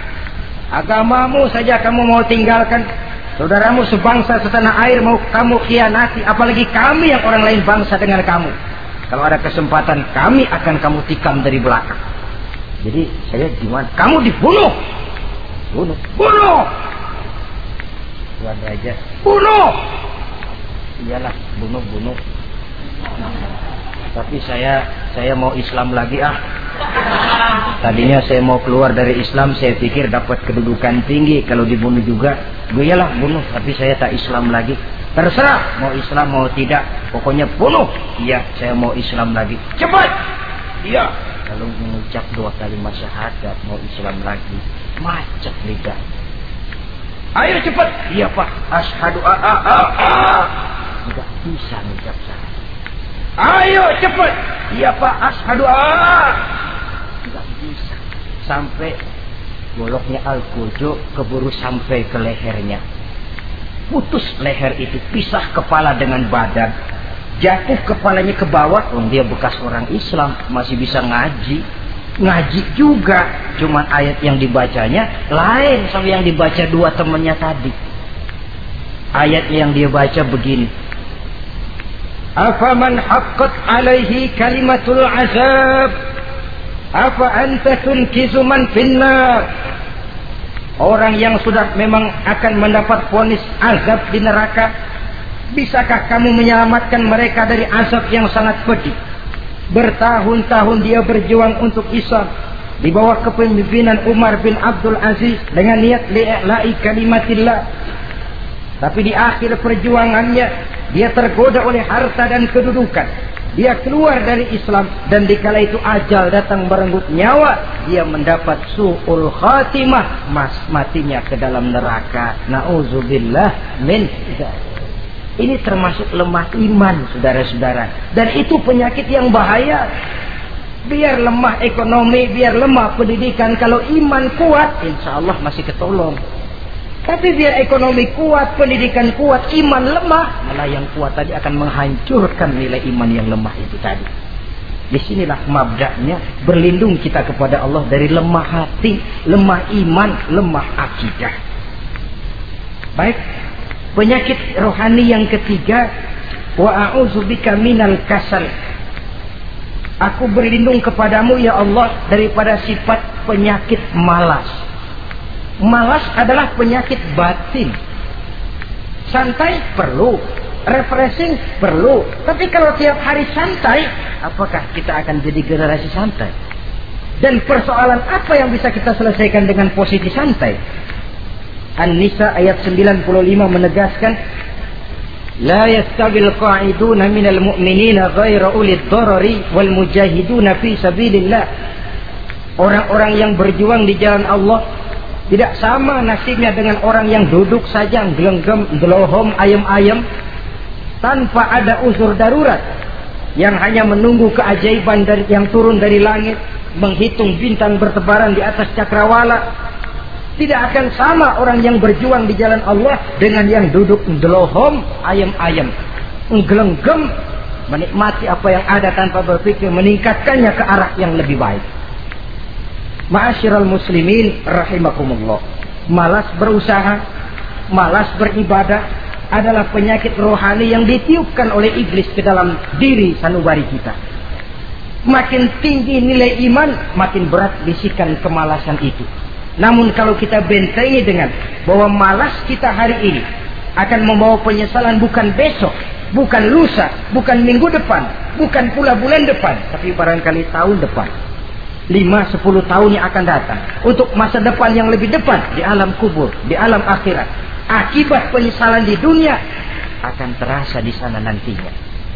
Agamamu saja kamu mau tinggalkan. Saudaramu sebangsa setanah air mau kamu khianati. Apalagi kami yang orang lain bangsa dengan kamu. Kalau ada kesempatan kami akan kamu tikam dari belakang. Jadi saya gimana? Kamu dibunuh. Bunuh. Tuan Raja. Bunuh. Iyalah bunuh. Tapi saya mau Islam lagi Tadinya saya mau keluar dari Islam, saya pikir dapat kedudukan tinggi. Kalau dibunuh juga, iyalah bunuh. Tapi saya tak Islam lagi. Terserah mau Islam mau tidak, pokoknya bunuh. Iya, saya mau Islam lagi. Cepat. Iya. Kalau mengucap 2 kalimat syahadat mau Islam lagi, macet lidah. Ayo cepat. Iya Pak. Asyhadu tidak bisa mengucap syahadat. Ayo cepat. Iya Pak. Asyhadu tidak bisa. Sampai goloknya Al-Qujo keburu sampai ke lehernya. Putus leher itu, pisah kepala dengan badan. Jatuh kepalanya ke bawah. Dia bekas orang Islam, masih bisa ngaji juga. Cuman ayat yang dibacanya lain sama yang dibaca 2 temannya tadi. Ayat yang dia baca begini. Afaman haqqat alaihi kalimatul azab afa anta tunkizu man finnar. Orang yang sudah memang akan mendapat vonis azab di neraka, bisakah kamu menyelamatkan mereka dari azab yang sangat pedih? Bertahun-tahun dia berjuang untuk Islam di bawah kepemimpinan Umar bin Abdul Aziz dengan niat li'la'i kalimatillah. Tapi di akhir perjuangannya dia tergoda oleh harta dan kedudukan. Dia keluar dari Islam dan dikala itu ajal datang merenggut nyawa, dia mendapat su'ul khatimah, matinya ke dalam neraka. Na'udzubillah min dzalik. Ini termasuk lemah iman, saudara-saudara. Dan itu penyakit yang bahaya. Biar lemah ekonomi, biar lemah pendidikan, kalau iman kuat, insya Allah masih ketolong. Tapi biar ekonomi kuat, pendidikan kuat, iman lemah, malah yang kuat tadi akan menghancurkan nilai iman yang lemah itu tadi. Disinilah mabda'nya, berlindung kita kepada Allah dari lemah hati, lemah iman, lemah akidah. Baik, penyakit rohani yang ketiga, wa a'udzubika minal kasal. Aku berlindung kepadamu ya Allah daripada sifat penyakit malas. Malas adalah penyakit batin. Santai perlu, refreshing perlu. Tapi kalau tiap hari santai, apakah kita akan jadi generasi santai? Dan persoalan apa yang bisa kita selesaikan dengan posisi santai? An-Nisa ayat 95 menegaskan, La yastabil qa'iduna minal mu'minina ghaira ulid darari wal mujahiduna fi sabilillah. Orang-orang yang berjuang di jalan Allah tidak sama nasibnya dengan orang yang duduk saja gelenggam, delohom, ayam-ayam tanpa ada uzur darurat, yang hanya menunggu keajaiban yang turun dari langit, menghitung bintang bertebaran di atas cakrawala. Tidak akan sama orang yang berjuang di jalan Allah dengan yang duduk delohom, ayam-ayam, gelenggam, menikmati apa yang ada tanpa berpikir meningkatkannya ke arah yang lebih baik. Ma'asyiral muslimin rahimakumullah. Malas berusaha, malas beribadah adalah penyakit rohani yang ditiupkan oleh iblis ke dalam diri sanubari kita. Makin tinggi nilai iman, makin berat bisikan kemalasan itu. Namun kalau kita bentengi dengan bahwa malas kita hari ini akan membawa penyesalan bukan besok, bukan lusa, bukan minggu depan, bukan pula bulan depan, tapi barangkali tahun depan, 5-10 tahun yang akan datang, untuk masa depan yang lebih depan di alam kubur, di alam akhirat. Akibat penyesalan di dunia akan terasa di sana nantinya.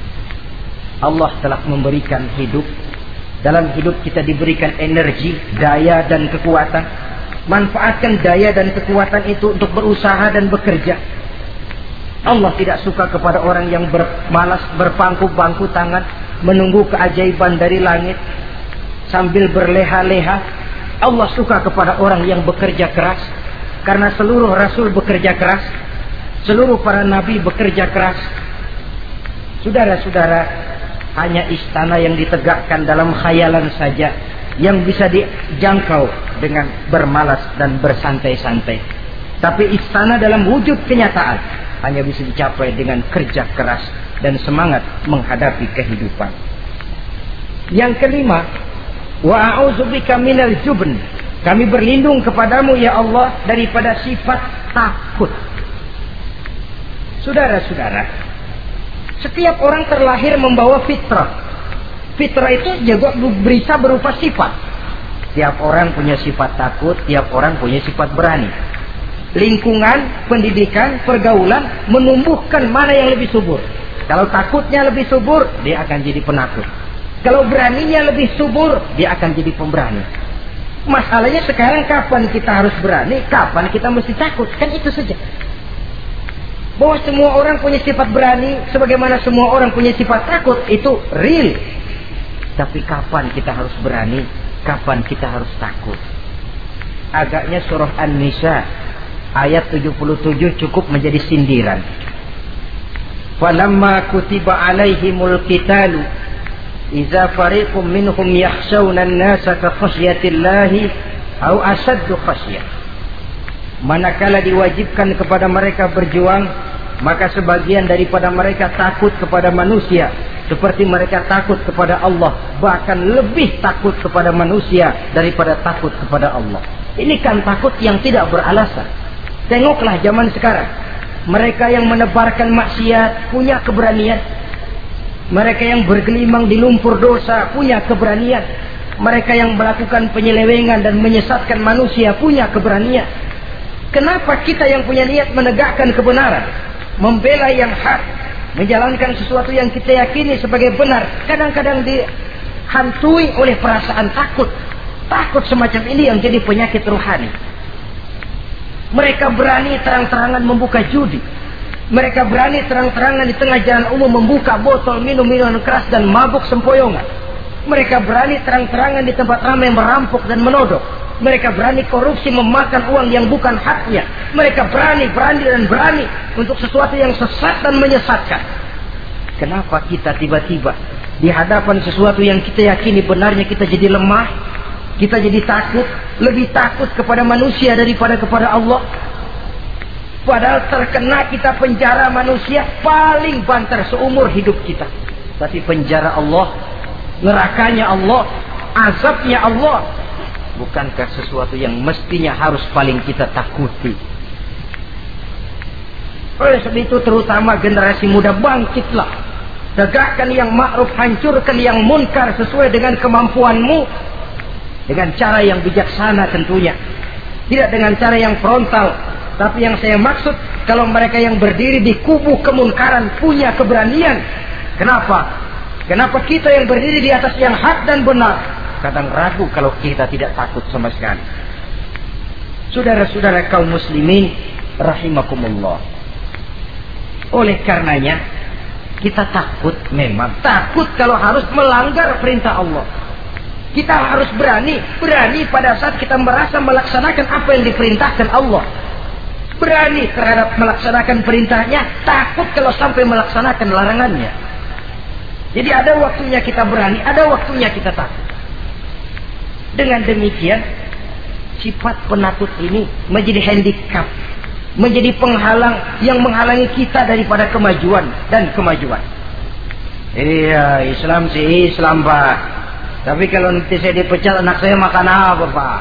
Allah telah memberikan hidup. Dalam hidup kita diberikan energi, daya dan kekuatan. Manfaatkan daya dan kekuatan itu untuk berusaha dan bekerja. Allah tidak suka kepada orang yang malas berpangku-pangku tangan menunggu keajaiban dari langit sambil berleha-leha. Allah suka kepada orang yang bekerja keras, karena seluruh rasul bekerja keras, seluruh para nabi bekerja keras. Saudara-saudara, hanya istana yang ditegakkan dalam khayalan saja yang bisa dijangkau dengan bermalas dan bersantai-santai. Tapi istana dalam wujud kenyataan hanya bisa dicapai dengan kerja keras dan semangat menghadapi kehidupan. Yang kelima, wa a'udzubika minal jubn. Kami berlindung kepadamu ya Allah daripada sifat takut. Saudara-saudara, setiap orang terlahir membawa fitrah. Fitrah itu juga bisa berupa sifat. Tiap orang punya sifat takut, tiap orang punya sifat berani. Lingkungan, pendidikan, pergaulan menumbuhkan mana yang lebih subur. Kalau takutnya lebih subur, dia akan jadi penakut. Kalau beraninya lebih subur, dia akan jadi pemberani. Masalahnya sekarang kapan kita harus berani, kapan kita mesti takut. Kan itu saja. Bahwa semua orang punya sifat berani, sebagaimana semua orang punya sifat takut, itu real. Tapi kapan kita harus berani, kapan kita harus takut. Agaknya surah An-Nisa ayat 77 cukup menjadi sindiran. Falamma kutiba alaihimul qitalu Iza fariqum minhum yakhshawna an-nasa ka khasyatillahi au asaddu khasyah. Manakala diwajibkan kepada mereka berjuang, maka sebagian daripada mereka takut kepada manusia seperti mereka takut kepada Allah, bahkan lebih takut kepada manusia daripada takut kepada Allah. Ini kan takut yang tidak beralasan. Tengoklah zaman sekarang, mereka yang menebarkan maksiat punya keberanian. Mereka yang bergelimang di lumpur dosa punya keberanian. Mereka yang melakukan penyelewengan dan menyesatkan manusia punya keberanian. Kenapa kita yang punya niat menegakkan kebenaran, membela yang hak, menjalankan sesuatu yang kita yakini sebagai benar, kadang-kadang dihantui oleh perasaan takut? Takut semacam ini yang jadi penyakit rohani. Mereka berani terang-terangan membuka judi. Mereka berani terang-terangan di tengah jalan umum membuka botol minum-minuman keras dan mabuk sempoyongan. Mereka berani terang-terangan di tempat ramai merampok dan menodok. Mereka berani korupsi, memakan uang yang bukan haknya. Mereka berani untuk sesuatu yang sesat dan menyesatkan. Kenapa kita tiba-tiba di hadapan sesuatu yang kita yakini benarnya kita jadi lemah? Kita jadi takut, lebih takut kepada manusia daripada kepada Allah. Padahal terkena kita penjara manusia paling banter seumur hidup kita. Tapi penjara Allah, nerakanya Allah, azabnya Allah, bukankah sesuatu yang mestinya harus paling kita takuti? Oleh sebab itu terutama generasi muda, bangkitlah. Tegakkan yang ma'ruf, hancurkan yang munkar sesuai dengan kemampuanmu. Dengan cara yang bijaksana tentunya. Tidak dengan cara yang frontal. Tapi yang saya maksud, kalau mereka yang berdiri di kubu kemunkaran punya keberanian. Kenapa? Kenapa kita yang berdiri di atas yang hak dan benar kadang ragu kalau kita tidak takut sama sekali? Saudara-saudara kaum muslimin rahimakumullah. Oleh karenanya kita takut, memang takut kalau harus melanggar perintah Allah. Kita harus berani pada saat kita merasa melaksanakan apa yang diperintahkan Allah. Berani terhadap melaksanakan perintahnya, takut kalau sampai melaksanakan larangannya. Jadi ada waktunya kita berani, ada waktunya kita takut. Dengan demikian, sifat penakut ini menjadi handicap, menjadi penghalang yang menghalangi kita daripada kemajuan dan kemajuan. Iya, Islam sih Islam, Pak. Tapi kalau nanti saya dipecat, anak saya makan apa, Pak?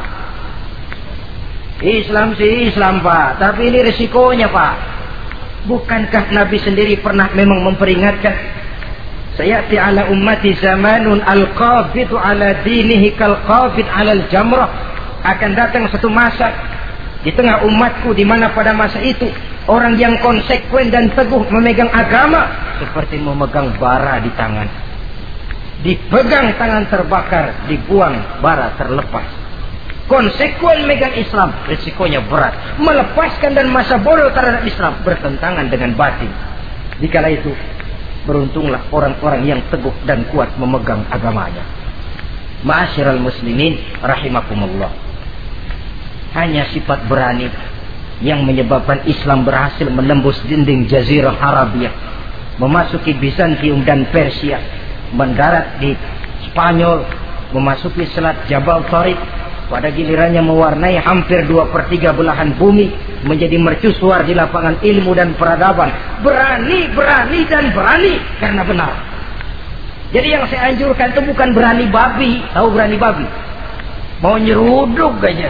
Islam sih Islam, Pak. Tapi ini risikonya, Pak. Bukankah Nabi sendiri pernah memang memperingatkan, sayati ala ummati zamanun al-qabidu ala dinihi kal-qabid ala al-jamrah. Akan datang satu masa di tengah umatku di mana pada masa itu orang yang konsekuen dan teguh memegang agama seperti memegang bara di tangan. Dipegang tangan terbakar, dibuang bara terlepas. Konsekuen megang Islam, risikonya berat. Melepaskan dan masa bodoh terhadap Islam bertentangan dengan batin. Dikala itu beruntunglah orang-orang yang teguh dan kuat memegang agamanya. Ma'asyiral muslimin rahimakumullah. Hanya sifat berani yang menyebabkan Islam berhasil menembus dinding Jazirah Arabia, memasuki Bizantium dan Persia, mendarat di Spanyol, memasuki Selat Jabal Tariq, pada gilirannya mewarnai hampir 2/3 belahan bumi, menjadi mercusuar di lapangan ilmu dan peradaban. Berani karena benar. Jadi yang saya anjurkan itu bukan berani babi. Tahu berani babi? Mau nyeruduk aja.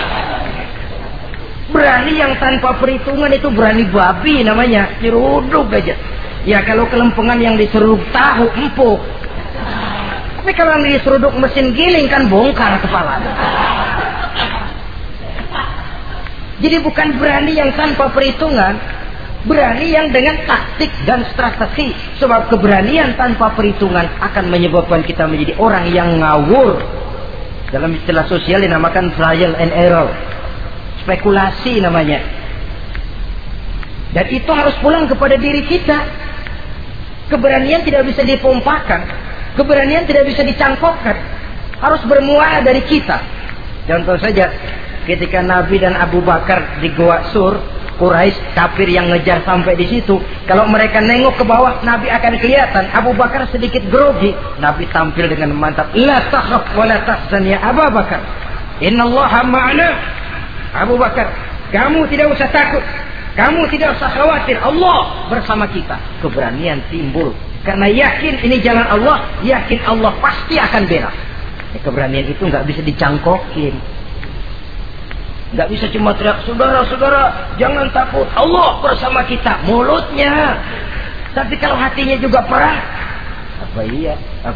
Berani yang tanpa perhitungan itu berani babi namanya. Nyeruduk aja. Ya kalau kelempengan yang diseruduk tahu empuk. Tapi kalau yang diseruduk mesin giling kan bongkar kepala. Jadi bukan berani yang tanpa perhitungan, berani yang dengan taktik dan strategi. Sebab keberanian tanpa perhitungan akan menyebabkan kita menjadi orang yang ngawur. Dalam istilah sosial dinamakan trial and error, spekulasi namanya. Dan itu harus pulang kepada diri kita. Keberanian tidak bisa dipompakan, keberanian tidak bisa dicangkokkan, harus bermuara dari kita. Contoh saja, ketika Nabi dan Abu Bakar di Goa Sur, Quraisy kafir yang ngejar sampai di situ, kalau mereka nengok ke bawah, Nabi akan kelihatan. Abu Bakar sedikit grogi, Nabi tampil dengan mantap, la takhaf wa la tahzan ya Abu Bakar, innallaha ma'ana. Abu Bakar, kamu tidak usah takut, kamu tidak usah khawatir, Allah bersama kita. Keberanian timbul karena yakin ini jalan Allah, yakin Allah pasti akan bela. Keberanian itu nggak bisa dicangkokin, nggak bisa cuma teriak, saudara-saudara jangan takut, Allah bersama kita, mulutnya. Tapi kalau hatinya juga perang, apa iya,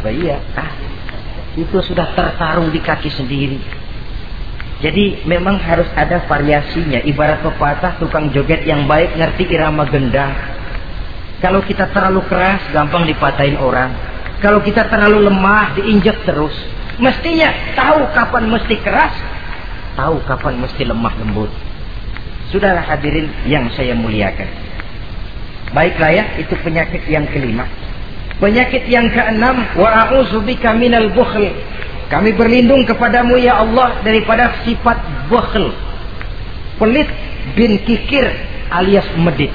itu sudah tertarung di kaki sendiri. Jadi memang harus ada variasinya. Ibarat pepatah, tukang joget yang baik ngerti irama gendang. Kalau kita terlalu keras, gampang dipatahin orang. Kalau kita terlalu lemah, diinjek terus. Mestinya tahu kapan mesti keras, tahu kapan mesti lemah lembut. Saudara hadirin yang saya muliakan, baiklah ya, itu penyakit yang kelima. Penyakit yang keenam, wa a'udzubika minal bukhl. Kami berlindung kepadamu ya Allah daripada sifat bakhl, pelit bin kikir alias medit.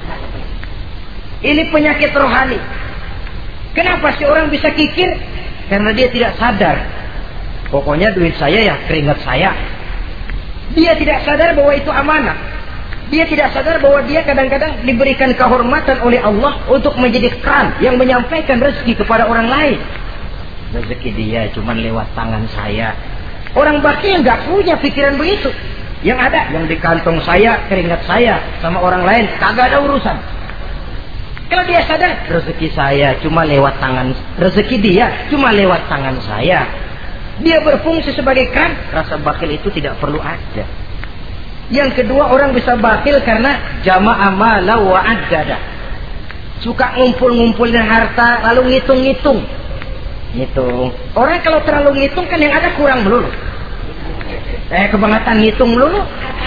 Ini penyakit rohani. Kenapa sih orang bisa kikir? Karena dia tidak sadar. Pokoknya duit saya ya keringat saya. Dia tidak sadar bahwa itu amanah. Dia tidak sadar bahwa dia kadang-kadang diberikan kehormatan oleh Allah untuk menjadi keran yang menyampaikan rezeki kepada orang lain. Rezeki dia cuma lewat tangan saya. Orang bakhil nggak punya pikiran begitu. Yang ada yang di kantong saya, keringat saya, sama orang lain kagak ada urusan. Kalau dia sadar rezeki saya cuma lewat tangan, rezeki dia cuma lewat tangan saya, dia berfungsi sebagai keran, rasa bakhil itu tidak perlu ada. Yang kedua, orang bisa bakhil karena jama'a mala wa addada. Suka ngumpul-ngumpulin harta lalu ngitung-ngitung. Ngitung. Orang kalau terlalu ngitung kan yang ada kurang melulu. Kebangetan ngitung melulu.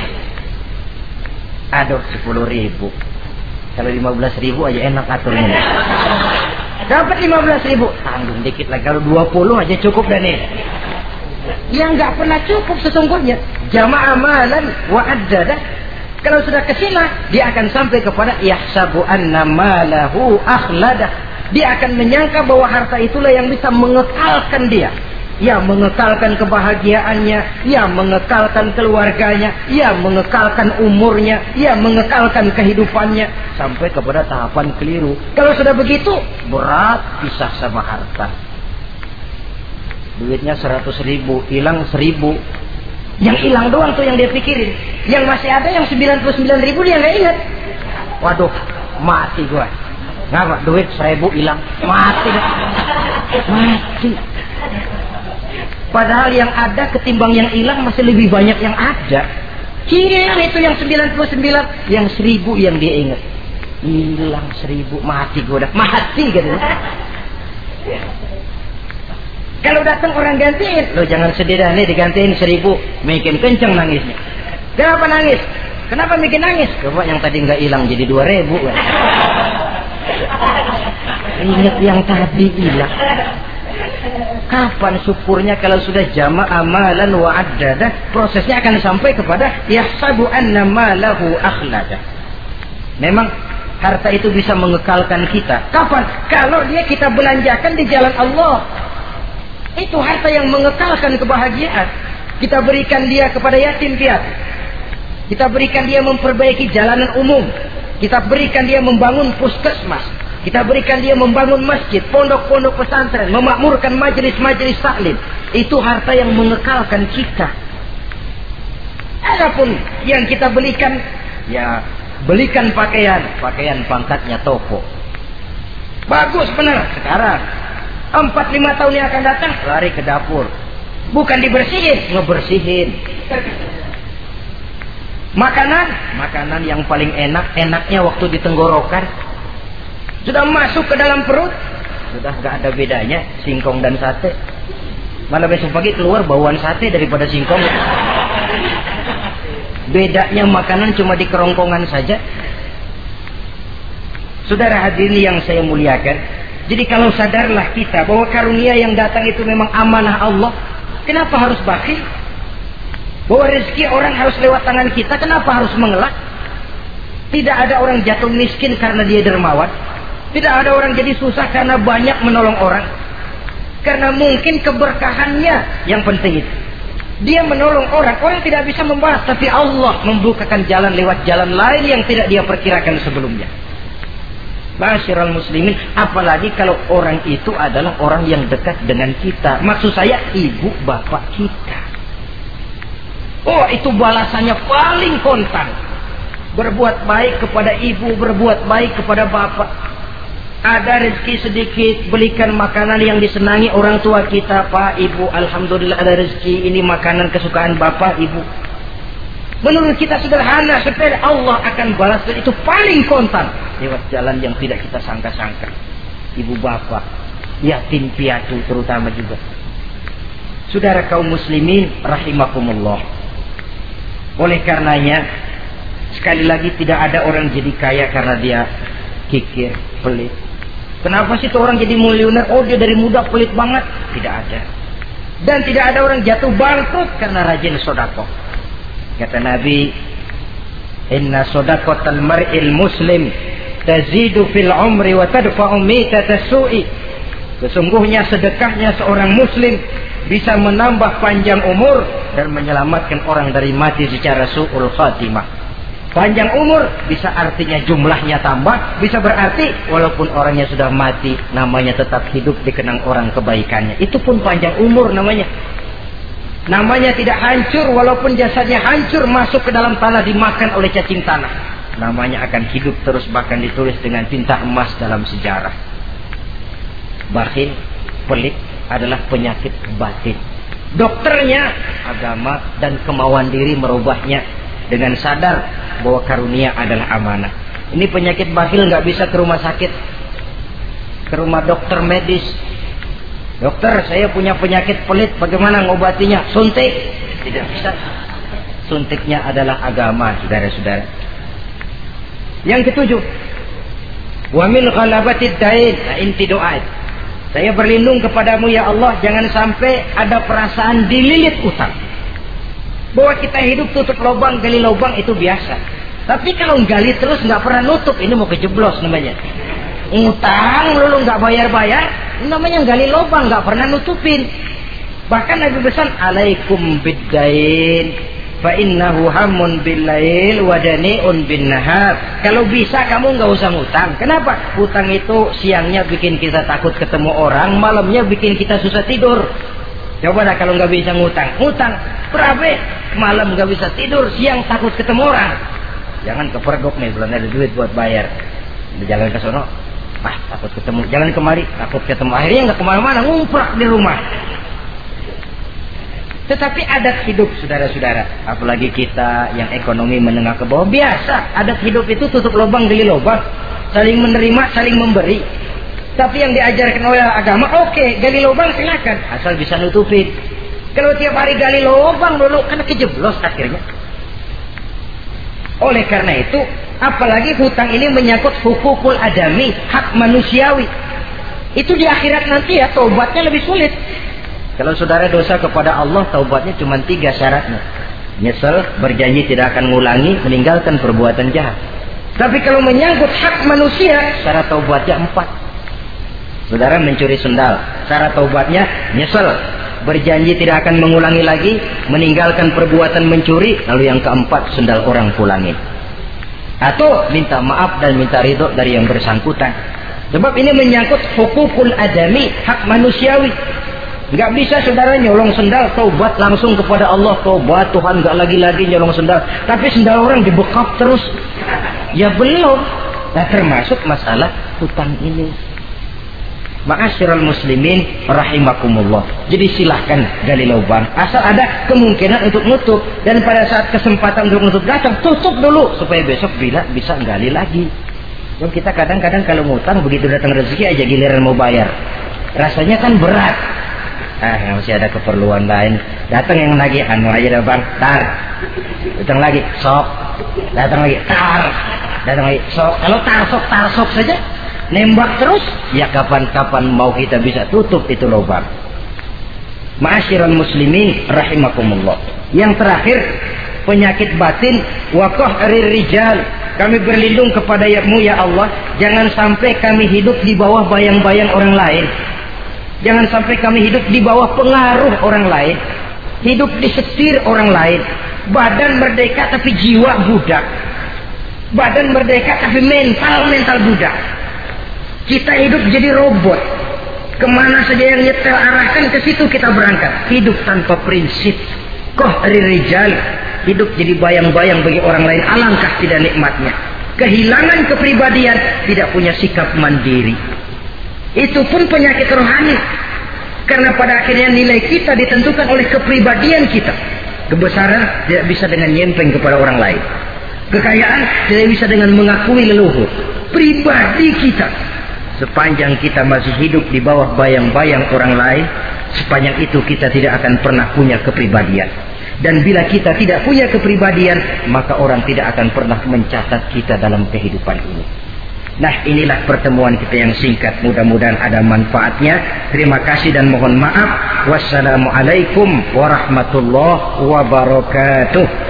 Aduh, 10.000. Kalau 15.000 aja enak aturnya. Dapat 15.000, tanggung dikit lagi. Kalau 20 aja cukup dah nih. Yang nggak pernah cukup sesungguhnya. Jama'a malan wa addada. Kalau sudah kesila, dia akan sampai kepada yahsabu anna malahu akhlada. Dia akan menyangka bahwa harta itulah yang bisa mengekalkan dia. Ya, mengekalkan kebahagiaannya, ya mengekalkan keluarganya, ya mengekalkan umurnya, ya mengekalkan kehidupannya sampai kepada tahapan keliru. Kalau sudah begitu, berat pisah sama harta. Duitnya 100.000, hilang 1.000. Yang hilang doang tuh yang dia pikirin. Yang masih ada yang 99.000 dia nggak ingat. Waduh, mati gua. Ngapa? Duit 1.000 hilang, mati. Mati. Padahal yang ada ketimbang yang hilang masih lebih banyak yang ada. Hilang itu yang 99, yang 1.000 yang dia ingat. Hilang 1.000, mati gua dah. Mati gitu. Kalau datang orang gantiin, lo jangan sedih dah nih digantiin 1.000, makin kenceng nangisnya. Kenapa nangis? Kenapa bikin nangis? Coba yang tadi nggak hilang jadi 2.000. Ingat yang tadi hilang. Kapan syukurnya kalau sudah jama'a malan wa addada? Prosesnya akan sampai kepada yahsabu anna malahu akhlada. Memang harta itu bisa mengekalkan kita. Kapan? Kalau dia kita belanjakan di jalan Allah. Itu harta yang mengekalkan kebahagiaan. Kita berikan dia kepada yatim piatu. Kita berikan dia memperbaiki jalanan umum. Kita berikan dia membangun puskesmas. Kita berikan dia membangun masjid, pondok-pondok pesantren, memakmurkan majelis-majelis taklim. Itu harta yang mengekalkan kita. Adapun yang kita belikan, ya belikan pakaian pangkatnya toko. Bagus benar. Sekarang 4-5 tahun yang akan datang lari ke dapur. Bukan dibersihin, ngebersihin. Makanan yang paling enaknya waktu di tenggorokan. Sudah masuk ke dalam perut, sudah gak ada bedanya singkong dan sate. Malah besok pagi keluar bauan sate daripada singkong. Bedanya makanan cuma di kerongkongan saja. Saudara hadirin yang saya muliakan, jadi kalau sadarlah kita bahwa karunia yang datang itu memang amanah Allah, kenapa harus bakhil? Bahwa rezeki orang harus lewat tangan kita, kenapa harus mengelak? Tidak ada orang jatuh miskin karena dia dermawan. Tidak ada orang jadi susah karena banyak menolong orang. Karena mungkin keberkahannya yang penting itu. Dia menolong orang, orang tidak bisa membahas, tapi Allah membukakan jalan lewat jalan lain yang tidak dia perkirakan sebelumnya. Ma'asyiral muslimin, apalagi kalau orang itu adalah orang yang dekat dengan kita. Maksud saya ibu bapak kita. Oh, itu balasannya paling kontan. Berbuat baik kepada ibu, berbuat baik kepada bapak. Ada rezeki sedikit, belikan makanan yang disenangi orang tua kita. Pak, ibu, alhamdulillah ada rezeki, ini makanan kesukaan bapak, ibu. Menurut kita sederhana, sepele, Allah akan balas, dan itu paling kontan lewat jalan yang tidak kita sangka-sangka. Ibu bapak, yatim piatu terutama juga. Saudara kaum muslimin rahimakumullah. Oleh karenanya, sekali lagi tidak ada orang jadi kaya karena dia kikir, pelit. Kenapa sih tuh orang jadi miliuner? Oh, dia dari muda pelit banget. Tidak ada. Dan tidak ada orang jatuh bangkrut karena rajin sedekah. Kata Nabi, inna shadaqatal mar'il muslim tazidu fil umri wa tadfa'u mitatas su'i. Sesungguhnya sedekahnya seorang muslim bisa menambah panjang umur dan menyelamatkan orang dari mati secara su'ul khatimah. Panjang umur bisa artinya jumlahnya tambah, bisa berarti walaupun orangnya sudah mati, namanya tetap hidup dikenang orang kebaikannya. Itu pun panjang umur namanya. Namanya tidak hancur walaupun jasadnya hancur masuk ke dalam tanah dimakan oleh cacing tanah. Namanya akan hidup terus, bahkan ditulis dengan tinta emas dalam sejarah. Bakhil, pelit adalah penyakit batin. Dokternya agama dan kemauan diri merubahnya dengan sadar bahwa karunia adalah amanah. Ini penyakit bakhil nggak bisa ke rumah sakit, ke rumah dokter medis. Dokter, saya punya penyakit pelit, bagaimana ngobatinya? Suntik. Tidak bisa. Suntiknya adalah agama, saudara-saudara. Yang ketujuh, wa min ghalabatid dain, inti doa. Saya berlindung kepadamu ya Allah, jangan sampai ada perasaan dililit utang. Bahwa kita hidup tutup lubang, gali lubang itu biasa. Tapi kalau gali terus nggak pernah nutup, ini mau kejeblos namanya. Utang lalu nggak bayar-bayar, namanya gali lubang, nggak pernah nutupin. Bahkan Nabi pesan, alaikum biddain, fa innahu hamun billail wa dani'un bin nahar. Kalau bisa kamu nggak usah ngutang. Kenapa? Utang itu siangnya bikin kita takut ketemu orang, malamnya bikin kita susah tidur. Coba dah kalau nggak bisa ngutang, berabe, malam nggak bisa tidur, siang takut ketemu orang. Jangan kepergok nih, belum ada duit buat bayar. Jalan ke sono, takut ketemu. Jalan kemari, takut ketemu. Akhirnya nggak kemana-mana, ngumprak di rumah. Tetapi adat hidup, saudara-saudara, apalagi kita yang ekonomi menengah ke bawah, biasa. Adat hidup itu tutup lubang, gali lubang, saling menerima, saling memberi. Tapi yang diajarkan oleh agama, oke, gali lubang silakan, asal bisa nutupin. Kalau tiap hari gali lubang dulu, kan kejeblos akhirnya. Oleh karena itu, apalagi hutang ini menyangkut hukukul adami, hak manusiawi. Itu di akhirat nanti ya, taubatnya lebih sulit. Kalau saudara dosa kepada Allah, taubatnya cuma 3 syaratnya. Nyesel, berjanji tidak akan ngulangi, meninggalkan perbuatan jahat. Tapi kalau menyangkut hak manusia, syarat taubatnya 4. Saudara mencuri sendal, syarat taubatnya nyesel, berjanji tidak akan mengulangi lagi, meninggalkan perbuatan mencuri, lalu yang keempat, sendal orang pulangin. Atau minta maaf dan minta ridho dari yang bersangkutan. Sebab ini menyangkut hukukul adami, hak manusiawi. Nggak bisa saudara nyolong sendal, taubat langsung kepada Allah, taubat Tuhan, nggak lagi-lagi nyolong sendal. Tapi sendal orang dibekap terus, ya belum. Nah, termasuk masalah hutang ini. Ma'asyiral muslimin rahimakumullah. Jadi silahkan gali lubang, asal ada kemungkinan untuk nutup. Dan pada saat kesempatan untuk nutup datang, tutup dulu supaya besok bila bisa gali lagi. Dan kita kadang-kadang kalau ngutang, begitu datang rezeki aja giliran mau bayar, rasanya kan berat. Masih ada keperluan lain. Datang yang lagi, anu aja dah bang, tar. Datang lagi, sok. Datang lagi, tar. Datang lagi, sok. Kalau tar sok saja, nembak terus, ya kapan-kapan mau kita bisa tutup itu lubang. Ma'asyiral muslimin rahimakumullah. Yang terakhir, penyakit batin, waqah rijal. Kami berlindung kepada-Mu ya Allah, jangan sampai kami hidup di bawah bayang-bayang orang lain. Jangan sampai kami hidup di bawah pengaruh orang lain, hidup disetir orang lain. Badan merdeka tapi jiwa budak. Badan merdeka tapi mental budak. Kita hidup jadi robot. Kemana saja yang nyetel arahkan, ke situ kita berangkat. Hidup tanpa prinsip. Qahri rijal. Hidup jadi bayang-bayang bagi orang lain. Alangkah tidak nikmatnya. Kehilangan kepribadian, tidak punya sikap mandiri. Itu pun penyakit rohani. Karena pada akhirnya nilai kita ditentukan oleh kepribadian kita. Kebesaran tidak bisa dengan nyempeng kepada orang lain. Kekayaan tidak bisa dengan mengakui leluhur. Pribadi kita, sepanjang kita masih hidup di bawah bayang-bayang orang lain, sepanjang itu kita tidak akan pernah punya kepribadian. Dan bila kita tidak punya kepribadian, maka orang tidak akan pernah mencatat kita dalam kehidupan ini. Nah, inilah pertemuan kita yang singkat. Mudah-mudahan ada manfaatnya. Terima kasih dan mohon maaf. Wassalamualaikum warahmatullahi wabarakatuh.